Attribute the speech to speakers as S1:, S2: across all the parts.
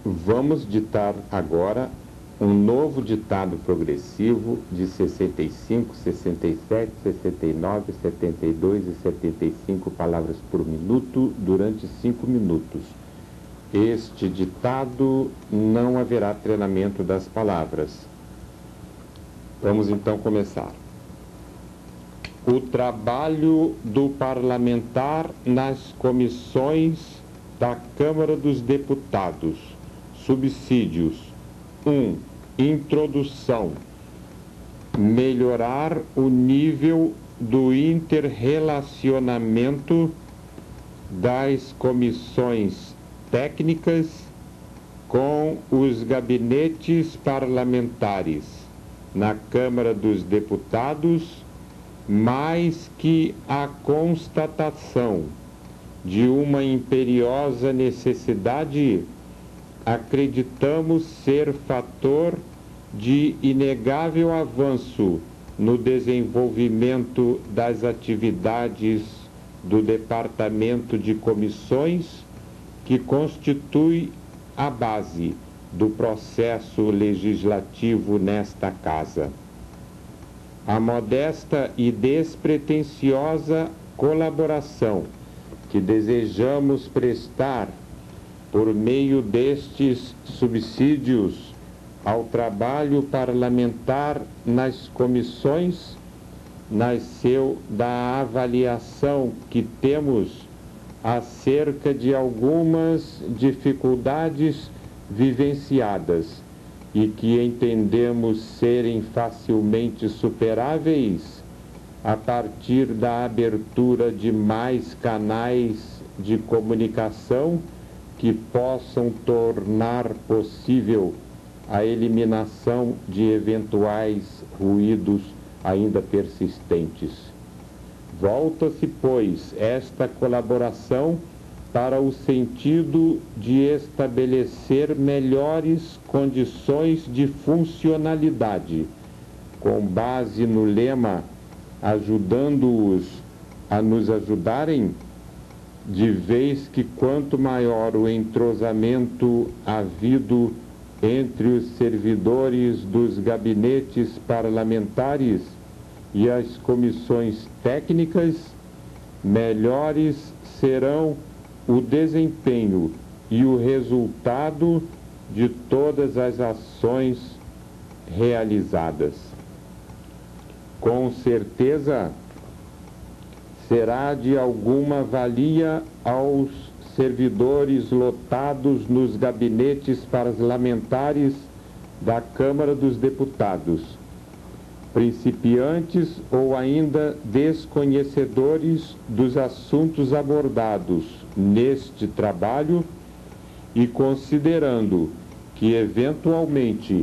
S1: Vamos ditar agora um novo ditado progressivo de 65, 67, 69, 72 e 75 palavras por minuto durante 5 minutos. Este ditado não haverá treinamento das palavras. Vamos então começar. O trabalho do parlamentar nas comissões da Câmara dos Deputados. Subsídios. 1. Introdução. Melhorar o nível do interrelacionamento das comissões técnicas com os gabinetes parlamentares na Câmara dos Deputados, mais que a constatação de uma imperiosa necessidade, acreditamos ser fator de inegável avanço no desenvolvimento das atividades do Departamento de Comissões, que constitui a base do processo legislativo nesta Casa. A modesta e despretensiosa colaboração que desejamos prestar por meio destes subsídios ao trabalho parlamentar nas comissões nasceu da avaliação que temos acerca de algumas dificuldades vivenciadas e que entendemos serem facilmente superáveis a partir da abertura de mais canais de comunicação que possam tornar possível a eliminação de eventuais ruídos ainda persistentes. Volta-se, pois, esta colaboração para o sentido de estabelecer melhores condições de funcionalidade, com base no lema ajudando-os a nos ajudarem, de vez que quanto maior o entrosamento havido entre os servidores dos gabinetes parlamentares e as comissões técnicas, melhores serão o desempenho e o resultado de todas as ações realizadas. Com certeza, será de alguma valia aos servidores lotados nos gabinetes parlamentares da Câmara dos Deputados, principiantes ou ainda desconhecedores dos assuntos abordados neste trabalho, e considerando que eventualmente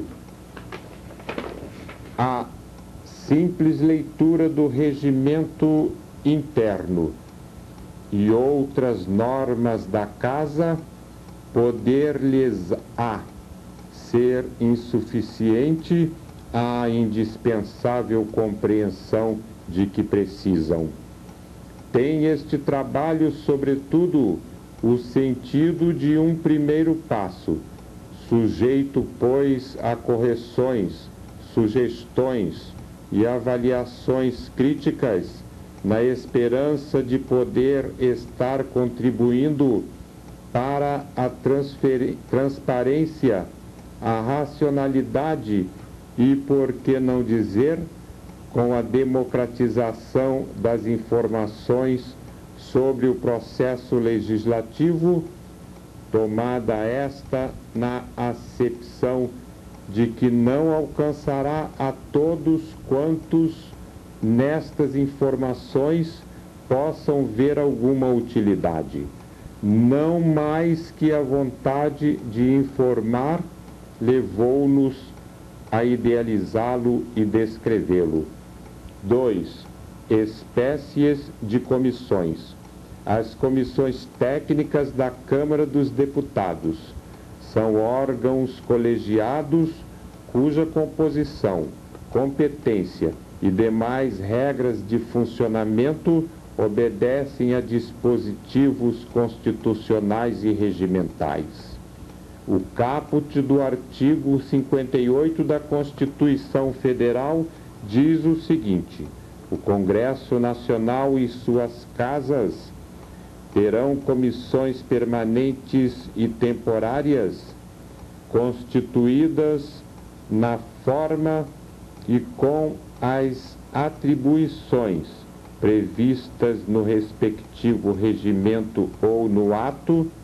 S1: a simples leitura do regimento interno e outras normas da Casa poder-lhes-á ser insuficiente à indispensável compreensão de que precisam. Tem este trabalho, sobretudo, o sentido de um primeiro passo, sujeito, pois, a correções, sugestões e avaliações críticas, na esperança de poder estar contribuindo para a transparência, a racionalidade e, por que não dizer, com a democratização das informações sobre o processo legislativo, tomada esta na acepção de que não alcançará a todos quantos nestas informações possam ver alguma utilidade, não mais que a vontade de informar levou-nos a idealizá-lo e descrevê-lo. 2. Espécies de comissões. As comissões técnicas da Câmara dos Deputados são órgãos colegiados cuja composição, competência e demais regras de funcionamento obedecem a dispositivos constitucionais e regimentais. O caput do artigo 58 da Constituição Federal diz o seguinte: o Congresso Nacional e suas casas terão comissões permanentes e temporárias constituídas na forma e com as atribuições previstas no respectivo regimento ou no ato